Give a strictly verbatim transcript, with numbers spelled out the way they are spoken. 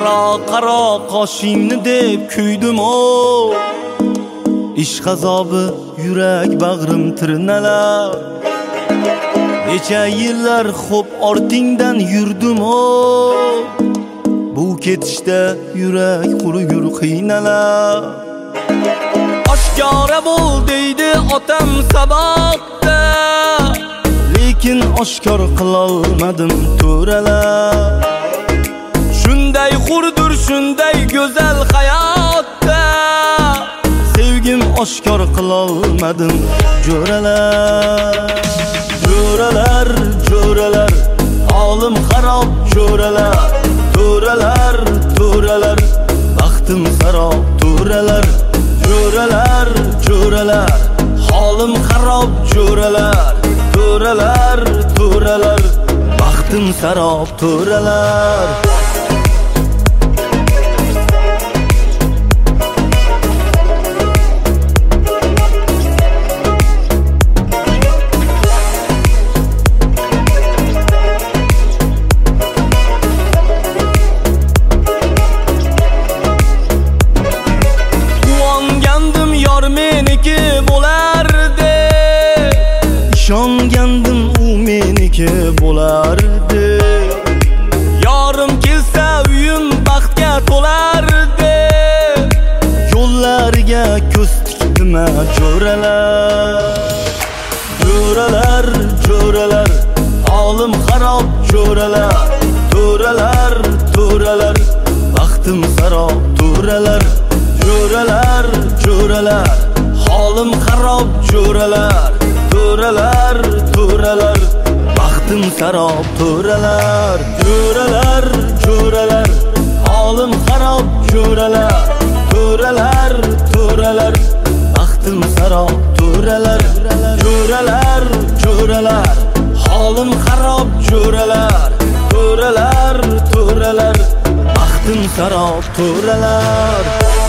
qaro qaro qoshingni deb kuydim o. Ishq azobi yurak bag'rim tirnalar. Necha yillar xo'p ortingdan yurdim o. Bu ketishda yurak qurgur qiynalar. Oshkora bo'l deydi otam sabotda, lekin oshkor qilolmadim to'ralar. Shunday xurdur, shunday go'zal hayotda, sevgim oshkor qilolmadim jo'ralar. Jo'ralar, jo'ralar, holim xarob jo'ralar. To'ralar, to'ralar, baxtim xarob to'ralar. Jo'ralar, jo'ralar, holim xarob jo'ralar. To'ralar, to'ralar, baxtim xarob to'ralar. Meniki bo'lardi, ishongandim u meniki bo'lardi. Yorim kelsa uyim baxtga to'lardi. Yo'llariga ko'z tikdim jo'ralar. Jo'ralar, jo'ralar, holim xarob jo'ralar. To'ralar, to'ralar, baxtim xarob to'ralar. Jo'ralar, jo'ralar, holim xarob jo'ralar. To'ralar, to'ralar, baxtim xarob to'ralar. Jo'ralar, jo'ralar, holim xarob jo'ralar. To'ralar, to'ralar, baxtim xarob to'ralar. Jo'ralar, jo'ralar, holim xarob jo'ralar. To'ralar, to'ralar, baxtim xarob to'ralar.